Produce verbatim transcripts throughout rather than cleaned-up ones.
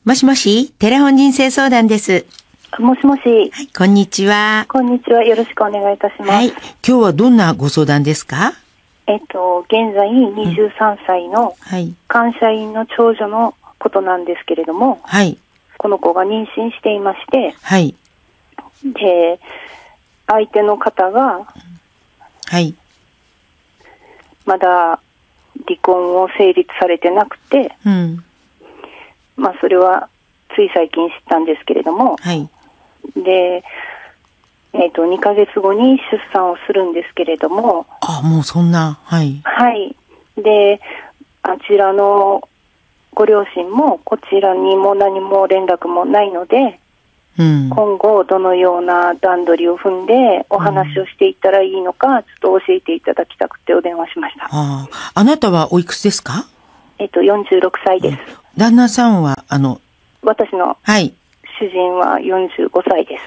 もしもし、テレフォン人生相談です。 もしもし。 はい、こんにちは。 こんにちは。よろしくお願いいたします。はい。今日はどんなご相談ですか？ えっと、現在にじゅうさんさいの会社員の長女のことなんですけれども、 はい。 この子が妊娠していまして、 はい。 で、相手の方が、 はい。 まだ離婚を成立されてなくて、 うん。 まあ、それはつい最近知ったんですけれども、 はい。 で、えっと、にかげつごに出産をするんですけれども、 あ、もうそんな、はい。 はい。で、あちらのご両親もこちらにも何も連絡もないので、 うん、 今後どのような段取りを踏んでお話をしていったらいいのか、ちょっと教えていただきたくてお電話しました。 ああ、あなたはおいくつですか？ えっと、よんじゅうろくさいです。 旦那さんは、あの、 私の主人はよんじゅうごさいです。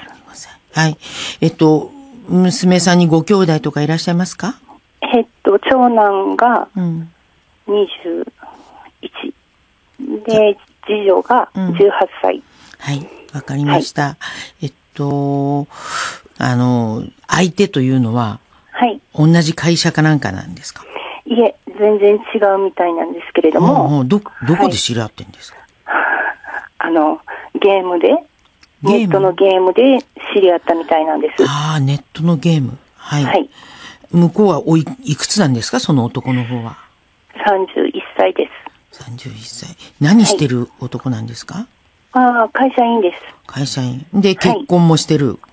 はい。えっと、娘さんにご兄弟とかいらっしゃいますか？ えっと、長男がにじゅういち、うん、で、次女がじゅうはっさい。うん、 はい、わかりました。はい、えっと、あの、相手というのは、 はい。 同じ会社かなんかなんですか？ いえ、全然違うみたいなんですけれども。 もうど、どこで知り合ってんですか？ はい、あの、ゲームで、ネットのゲームで知り合ったみたいなんです。 ああ、ネットのゲーム。はい。はい、向こうはおい、いくつなんですか、その男の方は？ さんじゅういっさいです。さんじゅういっさい。何してる男なんですか？ はい、ああ、会社員です。 会社員。で、結婚もしてる？はい、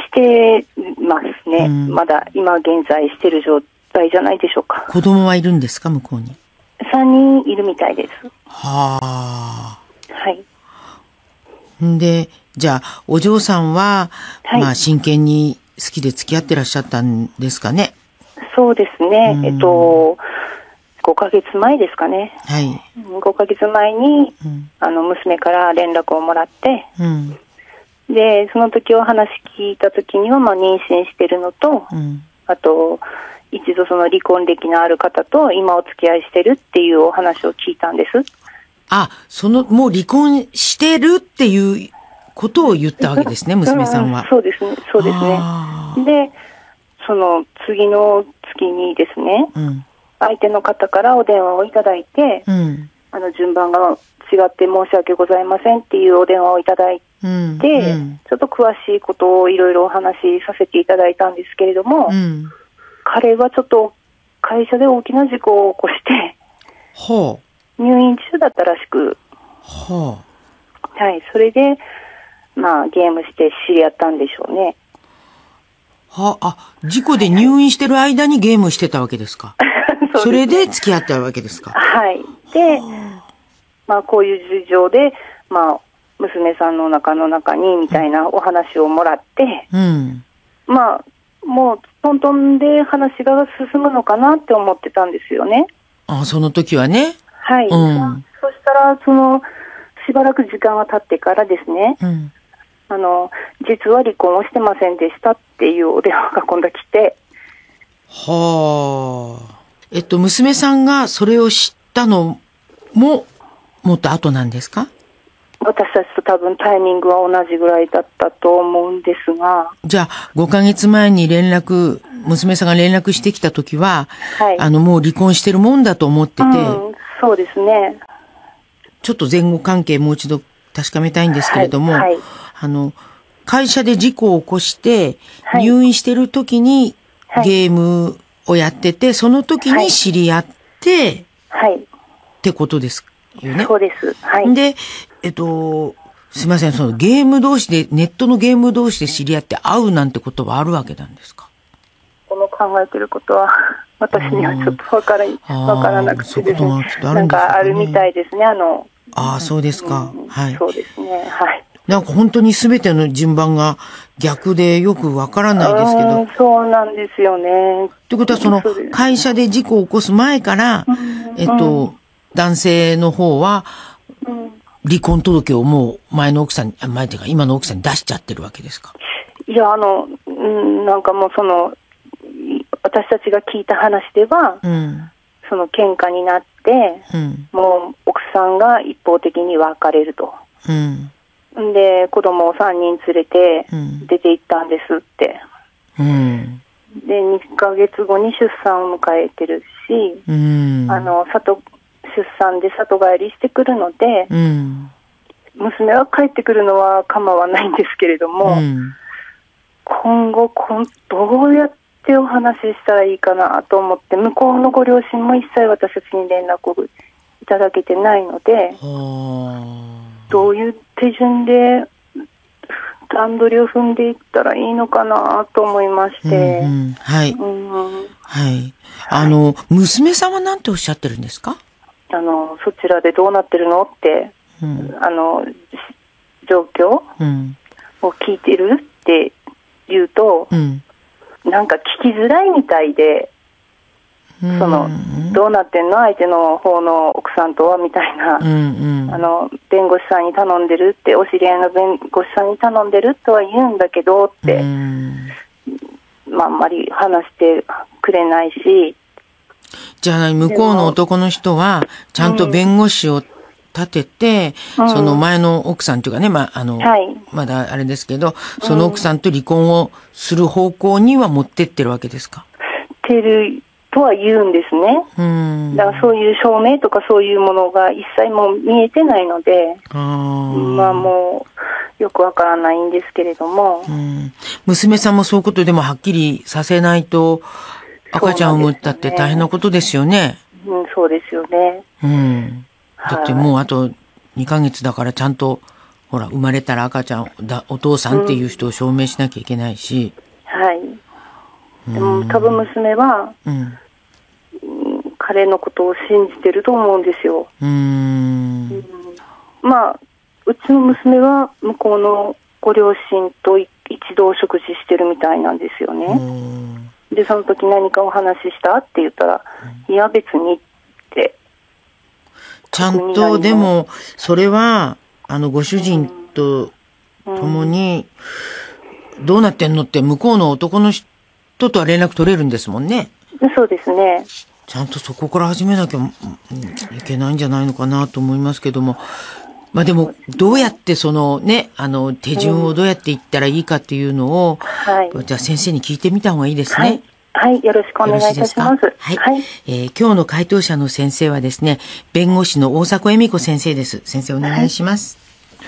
してますね。うん、まだ今現在してる状態じゃないでしょうか。 子供はいるんですか、向こうに？ さんにんいるみたいです。 はあ。 はい。 んで、じゃあ、お嬢さんは、はい、まあ、真剣に好きで付き合ってらっしゃったんですかね？ そうですね。えっと、ごかげつまえですかね。 はい。 ごかげつまえに、うん、あの、娘から連絡をもらって、 うん、 で、その時お話聞いた時には、まあ、妊娠してるのと、 うん、 あと、一度その離婚歴のある方と今お付き合いしてるっていうお話を聞いたんです。 あ、その、もう離婚してるっていうことを言ったわけですね、娘さんは。 うん、そうですね、そうですね。で、その次の月にですね、 うん、 相手の方からお電話をいただいて、 うん、 あの順番が違って申し訳ございませんっていうお電話をいただいて、うんうん、ちょっと詳しいことをいろいろお話しさせていただいたんですけれども、 うん、 彼はちょっと会社で大きな事故を起こして、 ほう、 入院中だったらしく、 はあ、はい、それで、まあ、ゲームして知り合ったんでしょうね。 はあ、あ、事故で入院してる間にゲームしてたわけですか？そ, それで付き合ったわけですか？ はい。で、まあ、こういう事情で、まあ、娘さんの中の中に、みたいなお話をもらって、 うん、 まあ、もう、トントンで話が進むのかなって思ってたんですよね。 あ、その時はね。 はい。 うん、 そしたら、その、しばらく時間が経ってからですね、 うん、 あの、実は離婚をしてませんでしたっていうお電話が今度来て。 はあ。えっと、娘さんがそれを知ったのも、もっと後なんですか？ 私たちと多分タイミングは同じぐらいだったと思うんですが。 じゃあ、ごかげつまえに連絡、娘さんが連絡してきたときは、 はい、 あの、もう離婚してるもんだと思ってて、うん、 そうですね。 ちょっと前後関係もう一度確かめたいんですけれども、はいはい、あの、会社で事故を起こして、入院してる時にゲームをやってて、その時に知り合って、 はい。 ってことですよね。 そうです。はい。 で、えっと、すいません、そのゲーム同士で、ネットのゲーム同士で知り合って会うなんてことはあるわけなんですか？ この考えてることは、私にはちょっとわから、わからなくてですね。なんかあるみたいですね、あの。 ああ、そうですか。 うん、 はい。 そうですね、はい。 なんか本当に全ての順番が逆でよくわからないですけど。 そうなんですよね。 ってことはその会社で事故を起こす前から、うん、えっと、男性の方は、離婚届をもう前の奥さんに、前というか今の奥さんに出しちゃってるわけですか？ いや、あの、うん、なんかもうその、私たちが聞いた話では、 うん、 その喧嘩になって、うん、もう奥さんが一方的に別れると。うん、で、子供をさんにん連れて出て行ったんですって。うん、で、にかげつごに出産を迎えてるし、うん、あの、里、出産で里帰りしてくるので、うん、娘は帰ってくるのは構わないんですけれども、うん、今後こん、どうやってお話ししたらいいかなと思って、向こうのご両親も一切私たちに連絡をいただけてないので、どういう手順で段取りを踏んでいったらいいのかなと思いまして、うんうん、 はい、うん、はい、あの、はい、娘さんは何ておっしゃってるんですか？ あの、そちらでどうなってるのって、うん、あの状況を聞いてるって言うと、うん、なんか聞きづらいみたいで、そのどうなってんの相手の方の奥さんとはみたいな、うんうん、あの弁護士さんに頼んでるって、お知り合いの弁護士さんに頼んでるとは言うんだけどって、うん、まあ、あんまり話してくれないし。 じゃあ向こうの男の人はちゃんと弁護士を立てて、うん、その前の奥さんというかね、まあ、あの、はい、まだあれですけど、その奥さんと離婚をする方向には持ってってるわけですか？ てるとは言うんですね。うん、だからそういう証明とかそういうものが一切もう見えてないので、あまあもうよくわからないんですけれども、うん、 娘さんもそういうことでもはっきりさせないと赤ちゃんを産むったって大変なことですよね。 うん、そうですよね。 うん。だってもうあとにかげつだからちゃんとほら生まれたら赤ちゃんだお父さんっていう人を証明しなきゃいけないし、 うん、はい。でも多分娘は、うん、彼のことを信じてると思うんですよ。うーん、うん、まあうちの娘は向こうのご両親と一度食事してるみたいなんですよね。うん、でその時何かお話ししたって言ったら、うん、いや別にってちゃんとでもそれはあのご主人と共にどうなってんのって向こうの男の人とは連絡取れるんですもんね。 そうですね。 ちゃんとそこから始めなきゃいけないんじゃないのかなと思いますけども、まあでもどうやってそのねあの手順をどうやっていったらいいかっていうのを、うんはい、じゃあ先生に聞いてみた方がいいですね。 はい、はい、よろしくお願いいたします。はい、 はい、えー、今日の回答者の先生はですね、弁護士の大迫恵美子先生です。先生お願いします。 はい、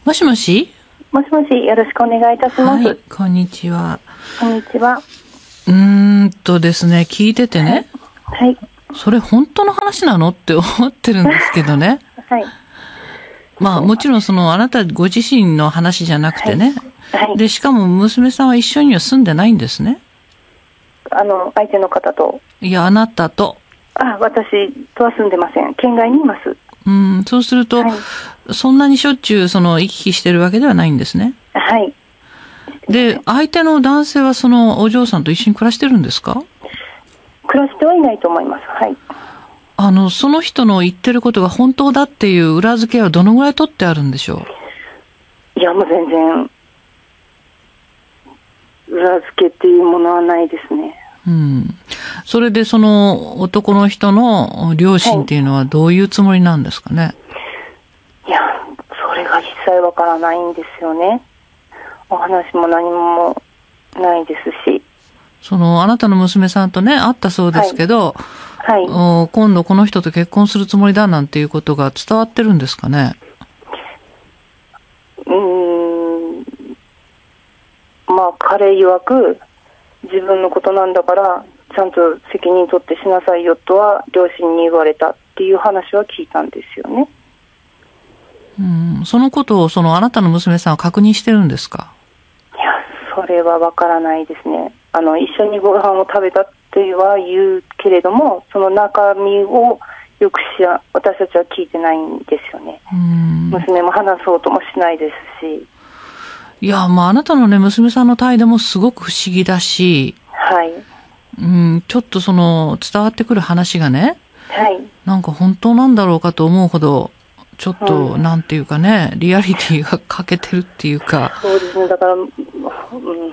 もしもし。 もしもし、よろしくお願いいたします。 はい、こんにちは。 こんにちは。 うーんとですね、聞いててね。 はい。はい、 それ本当の話なのって思ってるんですけどね。はい。まあもちろんそのあなたご自身の話じゃなくてね。はい。はい、で、しかも娘さんは一緒には住んでないんですね。 あの、相手の方と。 いや、あなたと。 あ、私とは住んでません。県外にいます。 うん、そうすると、はい、そんなにしょっちゅうその行き来してるわけではないんですね。 はい。 で、相手の男性はそのお嬢さんと一緒に暮らしてるんですか？ 暮らしてはいないと思います。はい。 あの、その人の言ってることが本当だっていう裏付けはどのぐらい取ってあるんでしょう？いや、もう全然、裏付けっていうものはないですね。 うん。それでその男の人の両親っていうのはどういうつもりなんですかね？はい、 いや、それが一切わからないんですよね。お話も何もないですし。 そのあなたの娘さんとね会ったそうですけど、はいはい、今度この人と結婚するつもりだなんていうことが伝わってるんですかね？ うーん、まあ彼曰く自分のことなんだからちゃんと責任取ってしなさいよとは両親に言われたっていう話は聞いたんですよね。 うん、そのことをそのあなたの娘さんは確認してるんですか？ いや、それはわからないですね。あの一緒にご飯を食べたっては言うけれども、その中身をよくしや私たちは聞いてないんですよね。うん、娘も話そうともしないですし。 いや、まああなたのね娘さんの態度もすごく不思議だし、 はい。 うん、ちょっとその伝わってくる話がね、 はい。なんか本当なんだろうかと思うほど。ちょっと、うん、なんていうかね、リアリティが欠けてるっていうか。 そうですね、だから、うん、そう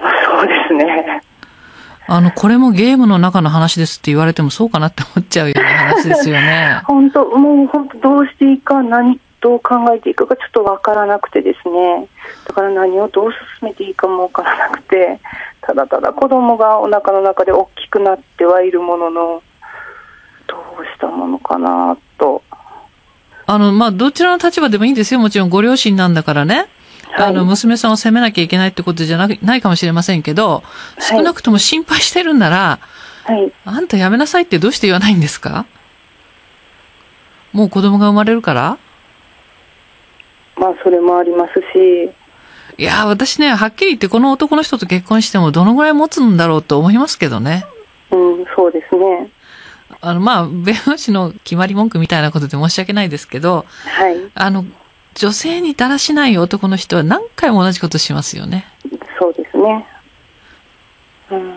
ですね。 あの、これもゲームの中の話ですって言われてもそうかなって思っちゃうよね。 話ですよね。 本当、もう本当どうしていいか、何、どう考えていいかがちょっとわからなくてですね。だから何をどう進めていいかもわからなくて、ただただ子供がお腹の中で大きくなってはいるものの、どうしたものかなと。 あの、まあ、どちらの立場でもいいんですよ。もちろんご両親なんだからね。はい、あの、娘さんを責めなきゃいけないってことじゃなく、ないかもしれませんけど、少なくとも心配してるんなら、はい、あんたやめなさいってどうして言わないんですか？もう子供が生まれるから？ まあ、それもありますし。 いや、私ね、はっきり言ってこの男の人と結婚してもどのぐらい持つんだろうと思いますけどね。 うん、そうですね。 あの、まあ、弁護士の決まり文句みたいなことで申し訳ないですけど、 はい。あの、女性にだらしない男の人は何回も同じことしますよね。 そうですね。うん。うん、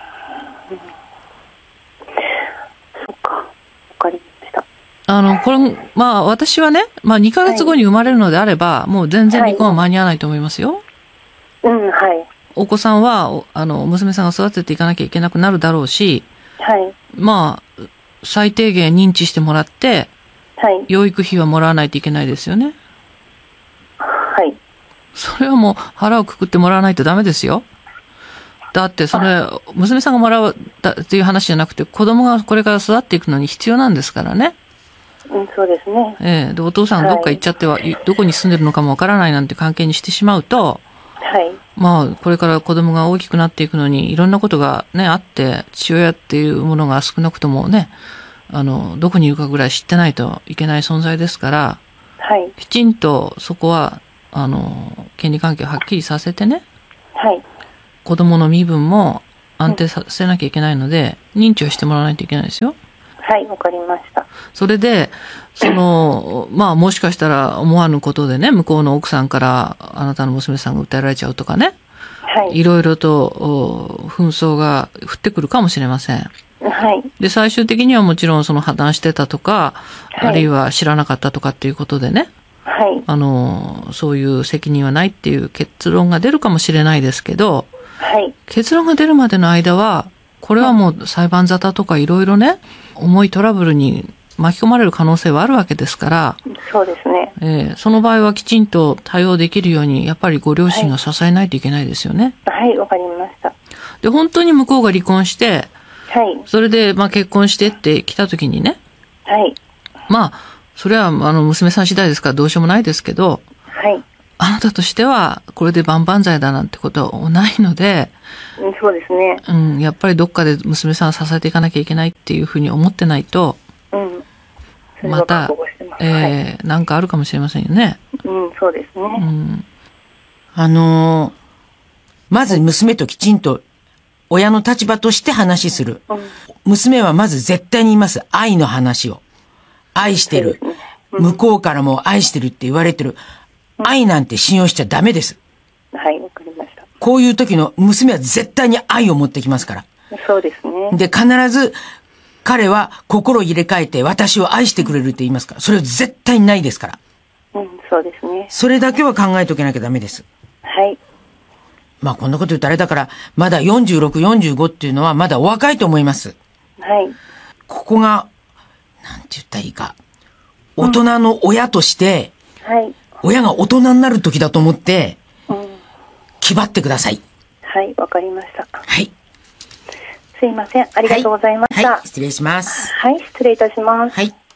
そっか。わかりました。 あの、これ、まあ、私はね、まあ、にかげつごに生まれるのであれば、はい、もう全然離婚は間に合わないと思いますよ。 はい、うん、はい。 お子さんは、あの、娘さんが育てていかなきゃいけなくなるだろうし、 はい。 まあ、最低限認知してもらって、はい。養育費はもらわないといけないですよね。 はい。 それはもう腹をくくってもらわないとダメですよ。だってそれ、娘さんがもらうっていう話じゃなくて、子供がこれから育っていくのに必要なんですからね。 うん、そうですね。 ええ。で、お父さんがどっか行っちゃっては、はい、どこに住んでるのかもわからないなんて関係にしてしまうと、 はい。 まあ、これから子供が大きくなっていくのに、いろんなことがね、あって、父親っていうものが少なくともね、あの、どこにいるかぐらい知ってないといけない存在ですから、 はい。 きちんとそこは、あの、権利関係をはっきりさせてね、 はい。 子供の身分も安定させなきゃいけないので、うん、認知をしてもらわないといけないですよ。 はい、わかりました。それで、その、まあもしかしたら思わぬことでね、向こうの奥さんからあなたの娘さんが訴えられちゃうとかね、はい。いろいろと紛争が降ってくるかもしれません。 はい。 で、最終的にはもちろんその破談してたとか、はい、あるいは知らなかったとかっていうことでね、 はい。 あの、そういう責任はないっていう結論が出るかもしれないですけど、 はい。 結論が出るまでの間は、これはもう裁判沙汰とかいろいろね、重いトラブルに巻き込まれる可能性はあるわけですから、 そうですね。 えー、その場合はきちんと対応できるように、やっぱりご両親が支えないといけないですよね。 はい、わ、はい、かりました。 で、本当に向こうが離婚して、 はい。 それで、まあ結婚してって来た時にね、 はい。 まあ、それは、あの、娘さん次第ですからどうしようもないですけど、 はい。 あなたとしては、これで万々歳だなんてことはないので、 うん、そうですね。 うん、やっぱりどっかで娘さんを支えていかなきゃいけないっていうふうに思ってないと、 うん。 また、えー、なんかあるかもしれませんよね。 うん、そうですね。うん。 あのー、まず娘ときちんと親の立場として話する。うん、娘はまず絶対に言います。愛の話を。愛してる。ねうん、向こうからも愛してるって言われてる。愛なんて信用しちゃダメです。 はい、わかりました。 こういう時の娘は絶対に愛を持ってきますから。 そうですね。 で、必ず彼は心を入れ替えて私を愛してくれるって言いますから。それは絶対にないですから。 うん、そうですね。 それだけは考えておかなきゃダメです。 はい。 まあこんなこと言うとあれだから、まだよんじゅうろく、よんじゅうごっていうのはまだお若いと思います。 はい。 ここが、なんて言ったらいいか。大人の親として、 うん、はい。 親が大人になる時だと思って、うん、気張ってください。 はい、わかりました。 はい。 すいません、ありがとうございました。 はい、はい、失礼します。 はい、失礼いたします。 はい。